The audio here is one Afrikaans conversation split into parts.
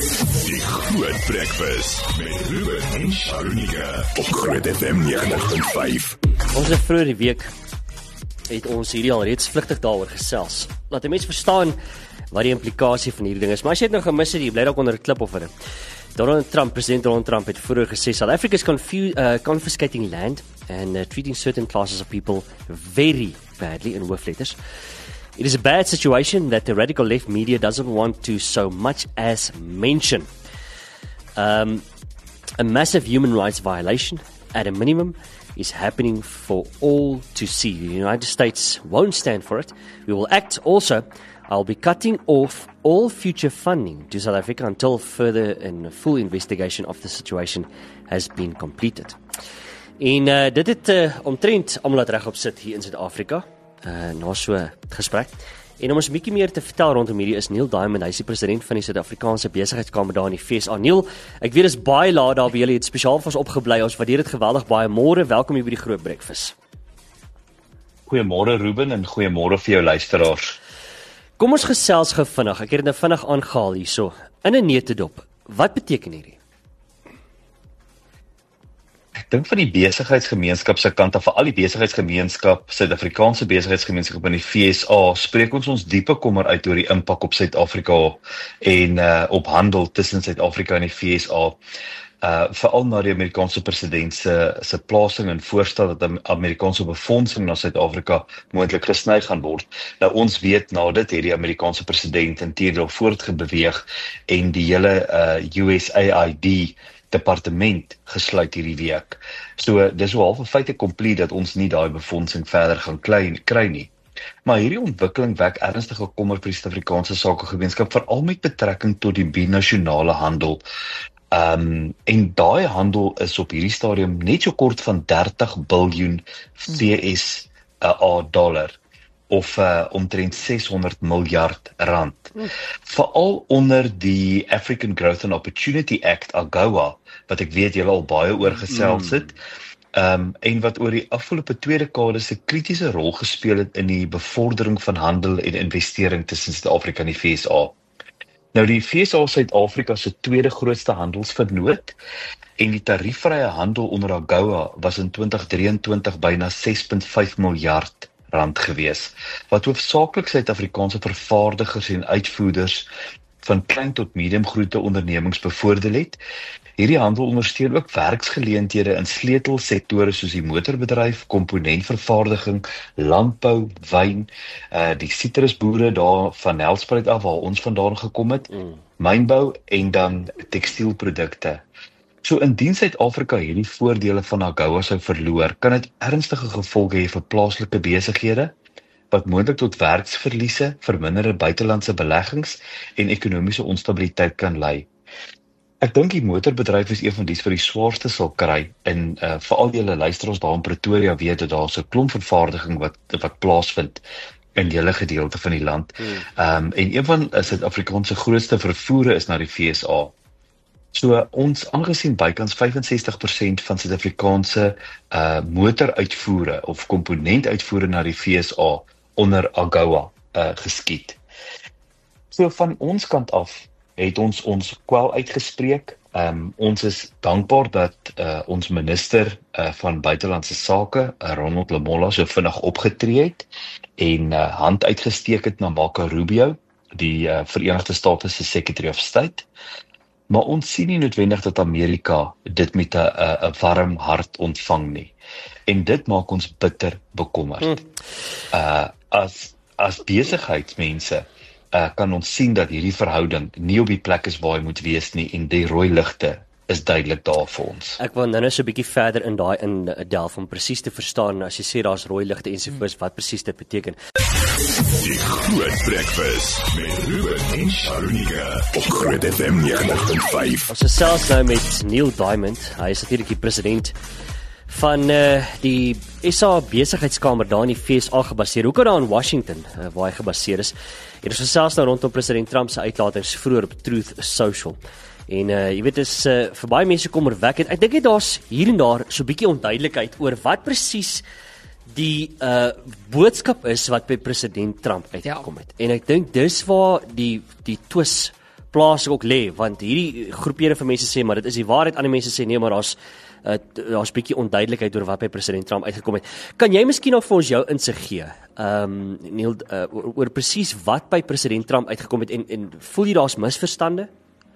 Die Groot Breakfast met Ruben en Sharonika op Groot FM 90.5. Ons het vroeër die week het ons hierdie al reeds vlugtig daaroor gesels. Laat die mens verstaan wat die implikasie van hierdie ding is. Maar as jy het nou gemis het, jy bly dalk onder 'n klip of wat. President Donald Trump het vroeër gesê South Africa is confiscating land and treating certain classes of people very badly in hoofletters. It is a bad situation that the radical left media doesn't want to so much as mention. A massive human rights violation, at a minimum, is happening for all to see. The United States won't stand for it. We will act also. I'll be cutting off all future funding to South Africa until further and full investigation of the situation has been completed. En dit het omtrent almal laat regop sit hier in Suid-Afrika. Na so gesprek. En om ons 'n bietjie meer te vertel rondom hierdie is Neil Diamond, hy is die president van die Suid-Afrikaanse Besigheidskamer daar in die FSA. Neil, ek weet is baie laat daar by julle, het spesiaal vir ons opgebly. Ons waardeer dit geweldig baie. Môre, welkom hier by die Groot Breakfast. Goeiemôre Ruben en goeiemôre vir jou luisteraars. Kom ons gesels gou vinnig. Ek het dit nou vinnig aangehaal hierso. In 'n neutedop. Wat beteken hierdie? Ek dink van die besigheidsgemeenskap se kant af, veral die besigheidsgemeenskap, Suid-Afrikaanse besigheidsgemeenskap in die FSA, spreek ons diepe kommer uit oor die impak op Suid-Afrika en op handel tussen Suid-Afrika en die FSA. Veral na die Amerikaanse president se plasing en voorstel dat Amerikaanse befondsing na Suid-Afrika moontlik gesny gaan word. Nou ons weet na dit het die Amerikaanse president inteendeel voortgebeweeg en die hele USAID departement gesluit hierdie week. So dis so half 'n feit accompli dat ons nie daai befondsing verder gaan kry nie. Maar hierdie ontwikkeling wek ernstige kommer vir die Suid-Afrikaanse sakegemeenskap, veral met betrekking tot die binasionale handel. En daai handel is op hierdie stadium net so kort van 30 biljoen VSA dollar of omtrent 600 miljard rand. Veral onder die African Growth and Opportunity Act, AGOA, wat ek weet julle al baie oor gesels het, en wat oor die afgelope 2 dekades 'n kritiese rol gespeel het in die bevordering van handel en investering tussen Suid-Afrika en die FSA. Nou die FSA is Suid-Afrika se tweede grootste handelsvernoot en die tariefvrye handel onder AGOA was in 2023 byna 6,5 miljard rand gewees, wat hoofsaaklik Suid-Afrikaanse vervaardigers en uitvoerders van klein tot mediumgrote ondernemings bevoordeel het. Hierdie handel ondersteun ook werksgeleenthede in sleutelsektore soos die motorbedryf, komponentvervaardiging, landbou, wyn, die sitrusboere daar van Nelspruit af waar ons vandaan gekom het, mynbou en dan tekstielprodukte. So indien Suid-Afrika hierdie voordele van AGOA sou verloor, kan dit ernstige gevolge hê vir plaaslike besighede, wat moontlik tot werksverliese, verminderde buitelandse beleggings en ekonomiese onstabiliteit kan lei. Ek dink die motorbedryf is een van dies wat die swaarste sal kry en veral julle luisteraars daar in Pretoria weet dat daar 'n klomp vervaardiging wat plaasvind in julle gedeelte van die land. En een van Suid-Afrikaanse grootste vervoere is na die FSA. So ons aangesien bykans 65% van Suid-Afrikaanse motoruitvoere of komponentuitvoere na die FSA onder AGOA geskied. So van ons kant af het ons kwel uitgespreek. Ons is dankbaar dat ons minister van buitelandse sake, Ronald Lamola, so vinnig opgetree het en hand uitgesteek het na Marco Rubio, die Verenigde State se Secretary of State. Maar ons sien nie noodwendig dat Amerika dit met 'n warm hart ontvang nie. En dit maak ons bitter bekommerd. As besigheidsmense kan ons sien dat hierdie verhouding nie op die plek is waar hy moet wees nie en die rooi ligte is duidelik daar vir ons. Ek wil nou so 'n bietjie verder in daai delf om presies te verstaan as jy sê daar's rooi ligte ensovoorts wat presies dit beteken. Die Groot Breakfast met Ruben en Sharonika op Groot FM 90.5. Ons gesels nou met Neil Diamond. Hy is natuurlik die president van die SA Besigheidskamer daar in die FSA gebaseer. Hoekom daar in Washington waar hy gebaseer is. En ons gesels nou rondom president Trump se uitlatings vroeër op Truth Social. En jy weet is vir baie mense kommerwekkend. Ek dink daar's hier en daar so 'n bietjie onduidelikheid oor wat presies die boodskap is wat by president Trump uitgekom het. En ek dink dis waar die twis plaaslik ook lê, want hierdie groepere van mense sê maar dit is die waarheid, ander mense sê nee, maar daar's 'n bietjie onduidelikheid oor wat by president Trump uitgekom het. Kan jy miskien nog vir ons jou insig gee, Neil, oor presies wat by president Trump uitgekom het en voel jy daar's misverstande?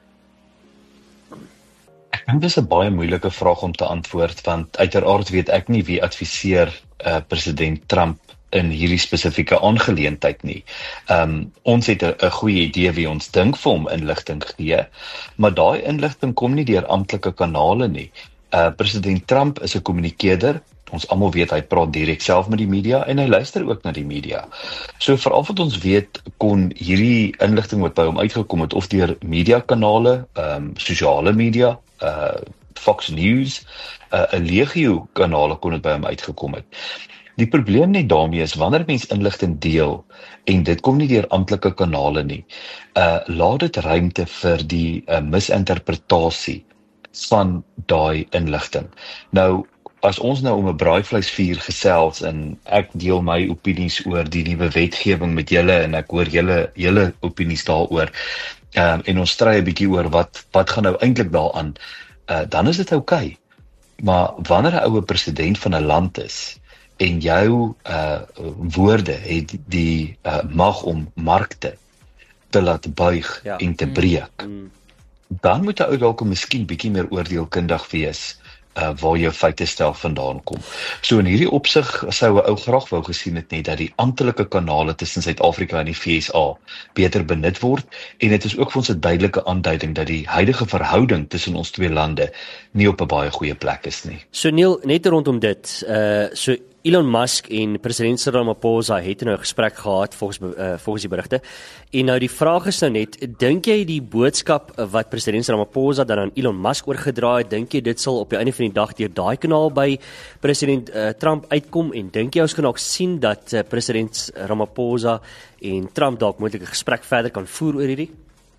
Ek dink dis 'n baie moeilike vraag om te antwoord, want uiteraard weet ek nie wie adviseer president Trump in hierdie spesifieke aangeleentheid nie. Ons het 'n goeie idee wie ons dink vir hom inligting gee, maar daai inligting kom nie deur amptelike kanale nie. President Trump is 'n kommunikeerder. Ons almal weet hy praat direk self met die media en hy luister ook na die media. So veral wat ons weet, kon hierdie inligting wat by hom uitgekom het of deur mediakanale, sosiale media, Fox News, 'n legio kanale kon dit by hom uitgekom het. Die probleem net daarmee is wanneer mens inligting deel en dit kom nie deur amptelike kanale nie, laat dit ruimte vir die misinterpretasie van daai inligting. Nou, as ons nou om 'n braaivleisvuur gesels en ek deel my opinies oor die nuwe wetgewing met julle en ek hoor julle opinies daaroor, en ons stry 'n bietjie oor wat gaan nou eintlik daaraan, dan is dit oukei. Maar wanneer 'n oue president van 'n land is en jou woorde het die mag om markte te laat buig en te breek, dan moet 'n ou dalk miskien bietjie meer oordeelkundig wees waar jou feite stel vandaan kom. So in hierdie opsig sou 'n ou graag wou gesien het net dat die amptelike kanale tussen Suid-Afrika en die VSA beter benut word, en dit is ook vir ons 'n duidelike aanduiding dat die huidige verhouding tussen ons twee lande nie op 'n baie goeie plek is nie. So Neil, net rondom dit, so Elon Musk en president Cyril Ramaphosa het nou 'n gesprek gehad volgens die berigte. En nou die vraag is nou net, dink jy die boodskap wat president Ramaphosa dan aan Elon Musk oorgedra het, dink jy dit sal op die einde van die dag deur daai kanaal by president Trump uitkom, en dink jy ons kan ook sien dat president Ramaphosa en Trump dalk moontlik 'n gesprek verder kan voer oor hierdie?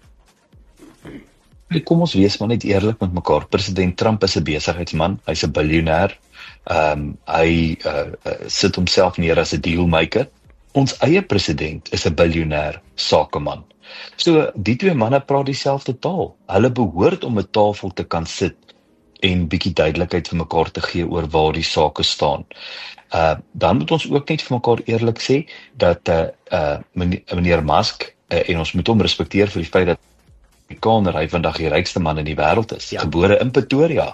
Kom ons wees maar net eerlik met mekaar. President Trump is 'n besigheidsman, hy's 'n biljoenêr. Hy sit homself neer as 'n dealmaker. Ons eie president is 'n biljoenêr sakeman. So die twee manne praat dieselfde taal. Hulle behoort om 'n tafel te kan sit en bietjie duidelikheid vir mekaar te gee oor waar die sake staan. Dan moet ons ook net vir mekaar eerlik sê dat meneer Musk, en ons moet hom respekteer vir die feit dat hy vandag die rykste man in die wêreld is, gebore in Pretoria.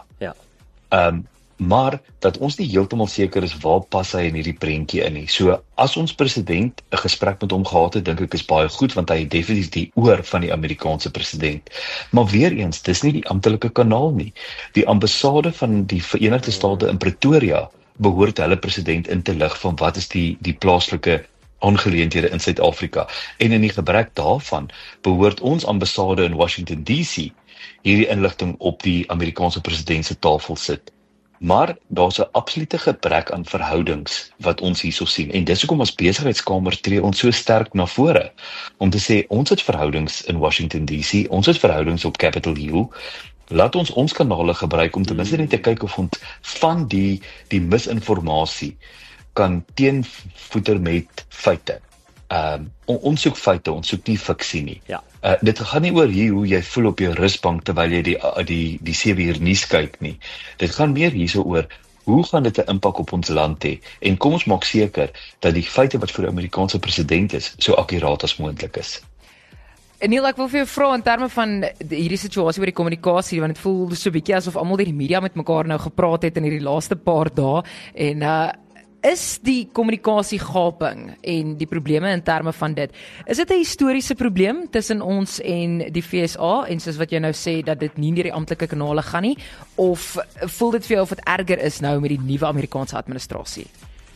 Maar dat ons nie heeltemal seker is waar pas hy in hierdie prentjie in nie. So as ons president 'n gesprek met hom gehad het, dink ek is baie goed, want hy het definitief die oor van die Amerikaanse president. Maar weer eens, dis nie die amptelike kanaal nie. Die ambassade van die Verenigde State in Pretoria behoort hulle president in te lig van wat is die plaaslike aangeleenthede in Suid-Afrika. En in die gebrek daarvan behoort ons ambassade in Washington DC hierdie inligting op die Amerikaanse president se tafel sit. Maar daar's 'n absolute gebrek aan verhoudings wat ons hierso sien. En dis hoekom as besigheidskamer tree ons so sterk na vore om te sê ons het verhoudings in Washington DC, ons het verhoudings op Capitol Hill. Laat ons kanale gebruik om ten minste net te kyk of ons van die misinformasie kan teenvoeter met feite. Ons soek feite, ons soek nie fiksie nie. Dit gaan nie oor hoe jy voel op jou rusbank terwyl jy die 7 uur nuus kyk nie. Dit gaan meer hierso oor hoe gaan dit 'n impak op ons land hê, en kom ons maak seker dat die feite wat vir die Amerikaanse president is, so akkuraat as moontlik is. Neil, ek wil vir jou vra in terme van hierdie situasie oor die kommunikasie, want dit voel so 'n bietjie asof almal deur die media met mekaar nou gepraat het in hierdie laaste paar dae, en is die kommunikasiegaping en die probleme in terme van dit, is dit 'n historiese probleem tussen ons en die VSA, en soos wat jy nou sê dat dit nie deur die amptelike kanale gaan nie, of voel dit vir jou of dit erger is nou met die nuwe Amerikaanse administrasie?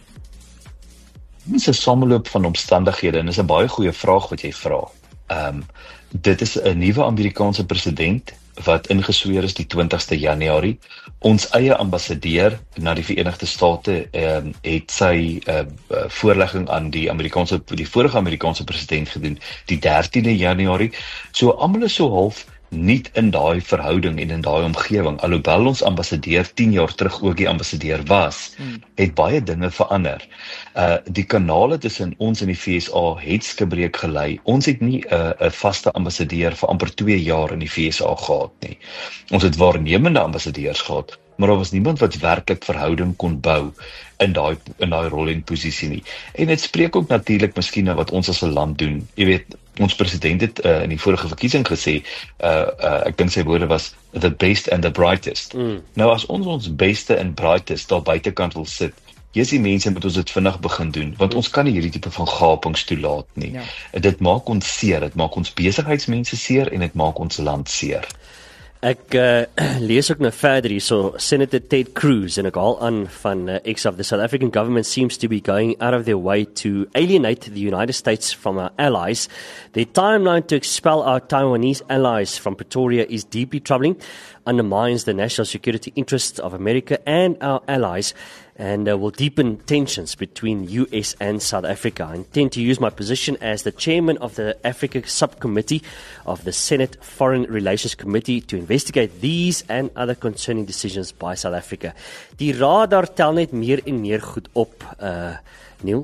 Dit is 'n sameloop van omstandighede en dis 'n baie goeie vraag wat jy vra. Dit is 'n nuwe Amerikaanse president wat ingesweer is die 20ste Januarie. Ons eie ambassadeur na die Verenigde State het sy voorlegging aan die vorige Amerikaanse president gedoen, die 13de Januarie. So almal is so half nie in daai verhouding en in daai omgewing, alhoewel ons ambassadeur 10 jaar terug ook die ambassadeur was, het baie dinge verander. Die kanale tussen ons en die FSA het skibreek gelei. Ons het nie 'n vaste ambassadeur vir amper 2 jaar in die FSA gehad nie. Ons het waarnemende ambassadeurs gehad, maar daar was niemand wat werklik verhouding kon bou in daai rol en posisie nie. En dit spreek ook natuurlik miskien na wat ons as 'n land doen. Jy weet, ons president het in die vorige verkiesing gesê, ek dink sy woorde was the best and the brightest. Nou as ons beste en brightest daar buitekant wil sit, is die mense moet ons dit vinnig begin doen, want ons kan nie hierdie tipe van gapings toelaat nie. Ja. Dit maak ons seer, dit maak ons besigheidsmense seer en dit maak ons land seer. Ek lees ook nou verder hierso, Senator Ted Cruz, en ek haal aan van X of the South African government seems to be going out of their way to alienate the United States from our allies. Their timeline to expel our Taiwanese allies from Pretoria is deeply troubling, undermines the national security interests of America and our allies, and will deepen tensions between US and South Africa. I intend to use my position as the chairman of the Africa Subcommittee of the Senate Foreign Relations Committee to investigate these and other concerning decisions by South Africa. Die radar tel net meer en meer goed op, Neil.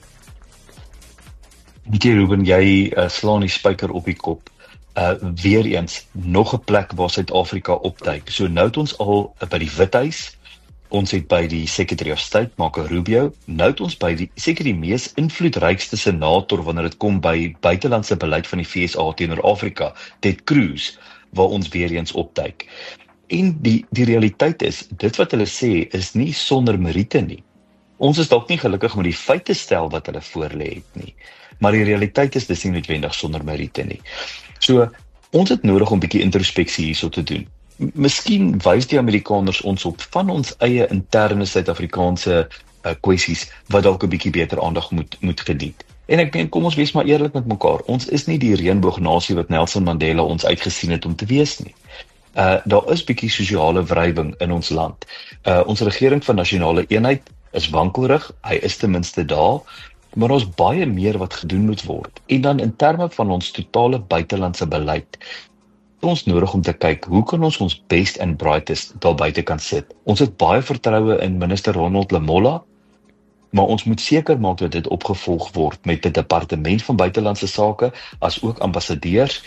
Ruben, jy slaan die spyker op die kop. Weer eens, nog 'n plek waar Suid-Afrika opduik. So nou het ons al by die Withuis, ons het by die Secretary of State, Marco Rubio, nou het ons by seker die mees invloedrykste senator wanneer dit kom by buitelandse beleid van die FSA teenoor Afrika, Ted Cruz, waar ons weer eens opduik. En die realiteit is, dit wat hulle sê, is nie sonder meriete nie. Ons is dalk nie gelukkig met die feite stel wat hulle voorlê het nie, maar die realiteit is dis nie noodwendig sonder meriete nie. So, ons het nodig om 'n bietjie introspeksie hierso te doen. Miskien wys die Amerikaners ons op van ons eie interne Suid-Afrikaanse kwessies wat dalk 'n bietjie beter aandag moet geniet. En ek dink, kom ons wees maar eerlik met mekaar. Ons is nie die reënboognasie wat Nelson Mandela ons uitgesien het om te wees nie. Daar is bietjie sosiale wrywing in ons land. Ons regering van nasionale eenheid is wankelrig, hy is ten minste daar, maar ons baie meer wat gedoen moet word. En dan in terme van ons totale buitelandse beleid, ons nodig om te kyk, hoe kan ons best and brightest daar buite kan sit. Ons het baie vertroue in minister Ronald Lamola, maar ons moet seker maak dat dit opgevolg word met 'n departement van buitelandse sake, as ook ambassadeurs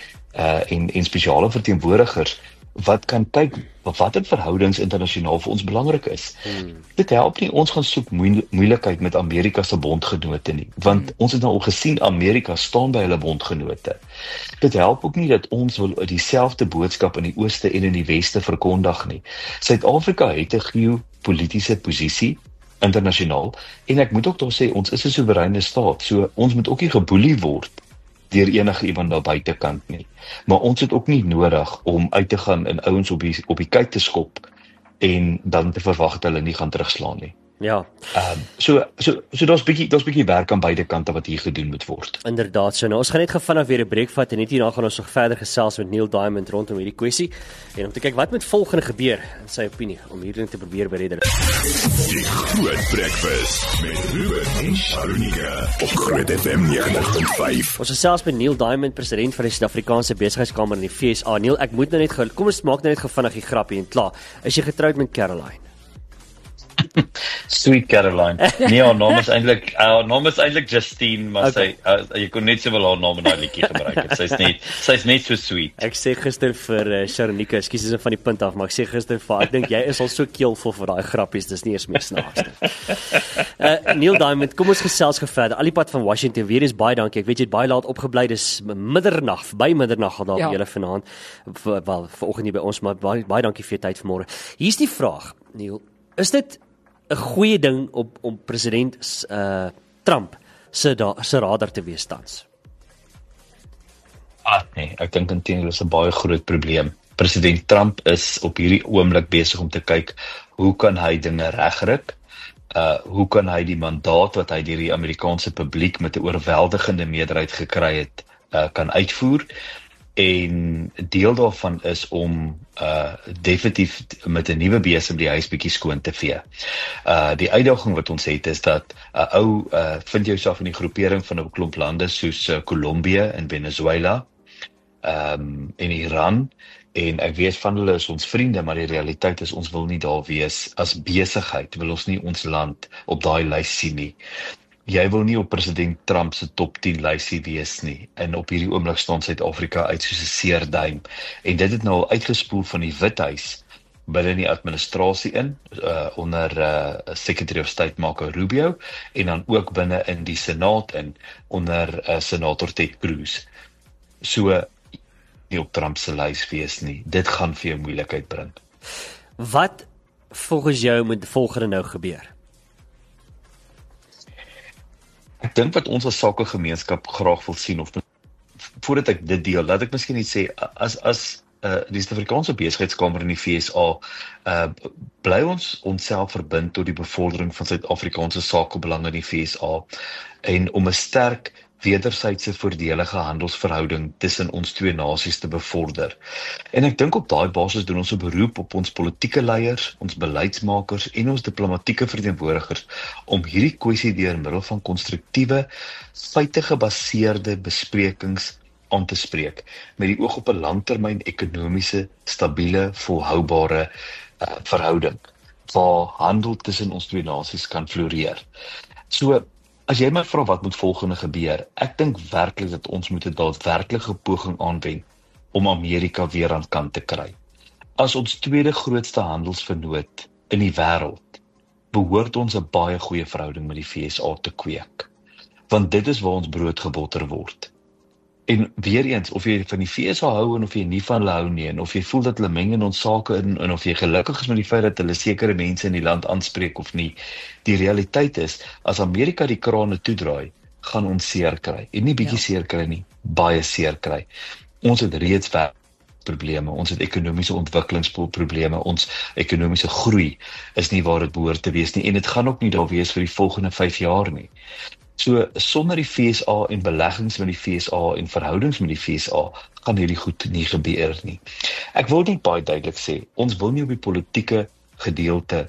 en spesiale verteenwoordigers, wat kan kyk, watter verhoudings internasionaal vir ons belangrik is. Dit help nie, ons gaan soek moeilikheid met Amerika se bondgenote nie, want ons het nou al gesien, Amerika staan by hulle bondgenote. Dit help ook nie dat ons wil dieselfde boodskap in die ooste en in die weste verkondig nie. Suid-Afrika het 'n geopolitiese posisie, internasionaal, en ek moet ook daar sê, ons is 'n soewereine staat, so ons moet ook nie geboelie word deur enige iemand daar buitekant nie. Maar ons het ook nie nodig om uit te gaan en ouens op die kyk te skop en dan te verwag dat hulle nie gaan terugslaan nie. Ja. So daar's bietjie werk aan beide kante wat hier gedoen moet word. Inderdaad, so nou ons gaan net vinnig weer 'n breek vat en net hierna gaan ons nog verder gesels met Neil Diamond rondom hierdie kwessie en om te kyk wat met volgende gebeur in sy opinie om hierdie te probeer beredder. Die Groot Breakfast met Ruben en Sharunika op Groot FM 90.5. Ons gesels met Neil Diamond, president van die Suid-Afrikaanse Besigheidskamer in die FSA. Neil, ek moet nou net kom ons maak nou net vinnig die grappie en klaar. Is jy getroud met Caroline? Sweet Caroline. Nee, haar naam is eintlik Justine, maar Okay. jy kon net so wel haar naam in daai liedjie gebruik het. Sy's net so sweet. Ek sê gister vir Sharonika, ekskuus is van die punt af, maar ek sê gister vir ek dink jy is al so keelvol vir daai grappies, dis nie eens meer snaaks nie. Neil Diamond, kom ons gesels verder. Al die pad van Washington, weer eens baie dankie. Ek weet jy het baie laat opgebly, dis middernag, by middernag al daar by julle vanaand. Wel, vanoggend nie by ons, maar baie dankie vir jou tyd vanmôre. Hier's die vraag, Neil, is dit 'n goeie ding om president Trump se radar te wees tans? Nee, ek dink intendeel is 'n baie groot probleem. President Trump is op hierdie oomblik besig om te kyk, hoe kan hy dinge regryk? Hoe kan hy die mandaat wat hy deur die Amerikaanse publiek met 'n oorweldigende meerderheid gekry het, kan uitvoer? En deel daarvan is om definitief met 'n nuwe besem die huis bietjie skoon te vee. Die uitdaging wat ons het is dat vind jouself in die groepering van 'n klomp lande soos Kolumbie en Venezuela, en Iran, en ek weet van hulle is ons vriende, maar die realiteit is ons wil nie daar wees as besigheid, wil ons nie ons land op daai lys sien nie. Jy wil nie op president Trump se top 10 lysie wees nie, en op hierdie oomblik staan Suid-Afrika uit soos 'n seerduim, en dit het nou al uitgespoel van die Withuis binne die administrasie in, onder Secretary of State Marco Rubio, en dan ook binne in die Senaat in, onder Senator Ted Cruz. So, nie op Trump se lys wees nie. Dit gaan vir jou moeilikheid bring. Wat volgens jou moet volgende nou gebeur? Ek dink wat ons as sakegemeenskap graag wil sien, of voordat ek dit deel, laat ek miskien net sê, as die Suid-Afrikaanse Besigheidskamer in die VSA, bly ons onsself verbind tot die bevordering van Suid-Afrikaanse sakebelange in die VSA, en om 'n sterk wederwysige voordelige handelsverhouding tussen ons twee nasies te bevorder. En ek dink op daai basis doen ons 'n beroep op ons politieke leiers, ons beleidsmakers en ons diplomatieke verteenwoordigers om hierdie kwessie deur middel van konstruktiewe, feite-gebaseerde besprekings aan te spreek, met die oog op 'n langtermyn ekonomiese, stabiele, volhoubare verhouding, waar handel tussen ons twee nasies kan floreer. So, as jy my vra wat moet volgende gebeur, ek dink werklik dat ons moet 'n daadwerklike poging aanwend om Amerika weer aan kant te kry. As ons tweede grootste handelsvernoot in die wêreld, behoort ons 'n baie goeie verhouding met die VSA te kweek. Want dit is waar ons brood gebotter word. En weer eens, of jy van die VSA hou en of jy nie van hulle hou nie, en of jy voel dat hulle meng in ons sake in, en of jy gelukkig is met die feit dat hulle sekere mense in die land aanspreek of nie, die realiteit is, as Amerika die krane toedraai, gaan ons seer kry. En nie bietjie seer kry nie, baie seer kry. Ons het reeds probleme, ons het ekonomiese ontwikkelingsprobleme, ons ekonomiese groei is nie waar dit behoort te wees nie, en dit gaan ook nie daar wees vir die volgende 5 jaar nie. So, sonder die VSA en beleggings met die VSA en verhoudings met die VSA, gaan hierdie goed nie gebeur nie. Ek wil net baie duidelik sê, ons wil nie op die politieke gedeelte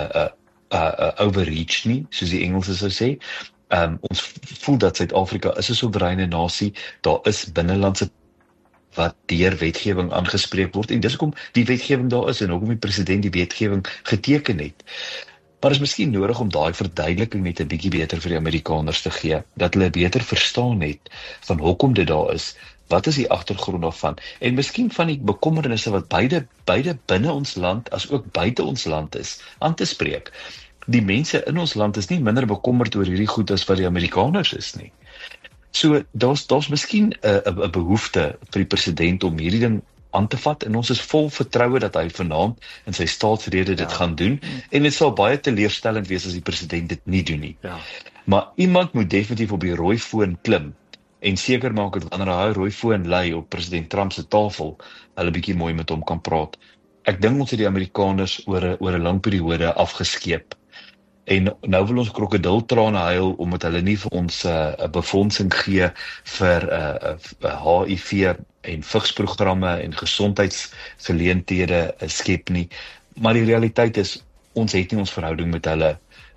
overreach nie, soos die Engelse sou sê. Ons voel dat Suid-Afrika is 'n soewereine nasie, daar is binnelandse wat deur wetgewing aangespreek word, en dis hoekom die wetgewing daar is, en hoekom die president die wetgewing geteken het. Maar is miskien nodig om daai verduideliking net 'n bietjie beter vir die Amerikaners te gee, dat hulle beter verstaan het van hoekom dit daar is, wat is die agtergrond daarvan, en miskien van die bekommernisse wat beide binne ons land as ook buite ons land is, aan te spreek. Die mense in ons land is nie minder bekommerd oor hierdie goed as wat die Amerikaners is nie. So, daar's miskien 'n behoefte vir die president om hierdie ding aan te vat, en ons is vol vertroue dat hy vanaand in sy staatsrede dit gaan doen, en dit sal baie teleurstellend wees as die president dit nie doen nie. Maar iemand moet definitief op die rooi foon klim, en seker maak dat wanneer hy rooi foon lê op president Trump se tafel, hulle bietjie mooi met hom kan praat. Ek dink ons het die Amerikaners oor 'n lang periode afgeskeep, en nou wil ons krokodiltrane huil, omdat hulle nie vir ons 'n befondsing gee vir HIV en vigsprogramme en gesondheidsgeleenthede skep nie. Maar die realiteit is, ons het nie ons verhouding met hulle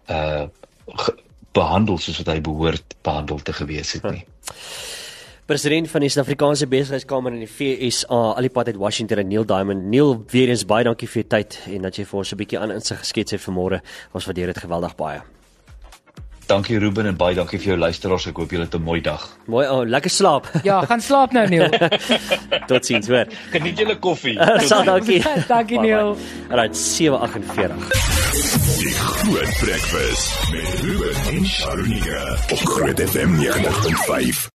behandel soos wat hy behoort behandel te gewees het nie. President van die Suid-Afrikaanse Besigheidskamer in die VSA, alipad uit Washington, Neil Diamond. Neil, weer eens baie dankie vir jou tyd, en dat jy vir ons 'n bietjie aan insig geskets het vanmôre. Ons waardeer dit geweldig baie. Dankie Ruben, en baie dankie vir jou luisteraars. Ek hoop julle het 'n mooi dag. Mooi, lekker slaap. Ja, gaan slaap nou, Neil. Totsiens, hoor. Geniet julle koffie. Dankie. Dankie, Neil. Alright, 7:48. Die Groot Breakfast met Ruben en Sharunika op Groot FM 90.5.